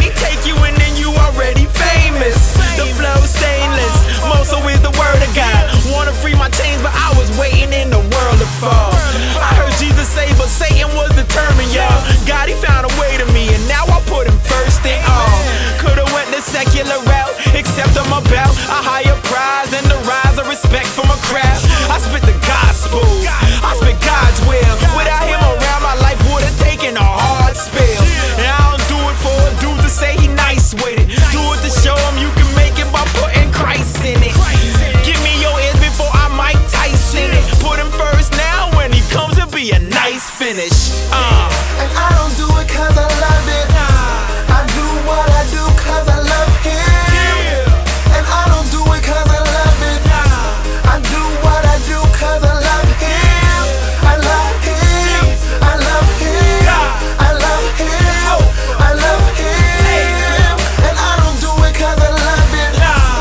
take you and then you already famous. The flow stainless, most of is the word of God. Wanna free my chains, but I was waiting in the world to fall. I heard Jesus say, but Satan was determined, y'all. God, he found a way to me, and now I put him first in all. Could've went the secular route, except I'm about a higher prize and the rise of respect from a crowd. I spit the gospel, I spit God's will. Without him around, my life would've taken a hard spill. And I don't do it for a dude to say he nice with it. Do it to show him you can make it by putting Christ in it. Give me your ears before I Mike Tyson it. Put him first now, when he comes it'll be a nice finish. And I don't do it cause I love it. I do what I do cause I love him. And I don't do it cause I love it. I do what I do cause I love him. I love him. I love him. I love him. I love him. And I don't do it cause I love it.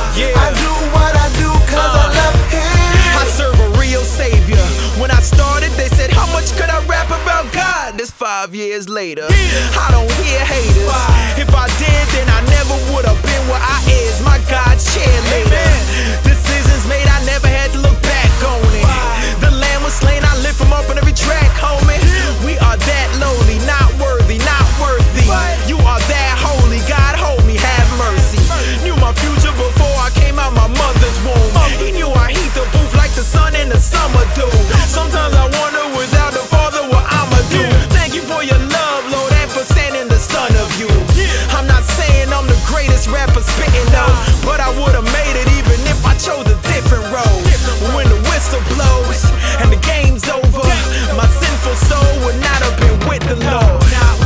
I do what I do cause I love him. I serve a real savior. When I started they said, how much could I rap about God? This 5 years later, I don't hear haters. If I did, then I never would've been where I is. My God's cheerleader. Decisions made, I never had to look back on it. The lamb was slain, I lift him up on every track, homie. We are that lowly, not worthy, not worthy. You are that holy, God hold me, have mercy. Knew my future before I came out my mother's womb. He knew I heat the booth like the sun in the summer do. Sometimes I wonder without the Father what I'ma do. Thank you for your love, Lord, and for sending the Son of you. I'm not saying I'm the greatest rapper spitting though, but I would've made it even if I chose a different road. When the whistle blows and the game's over, my sinful soul would not have been with the Lord.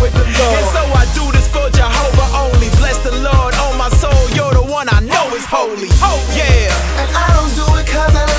And so I do this for Jehovah only. Bless the Lord, oh my soul, you're the one I know is holy. Oh yeah. And I don't do it cause I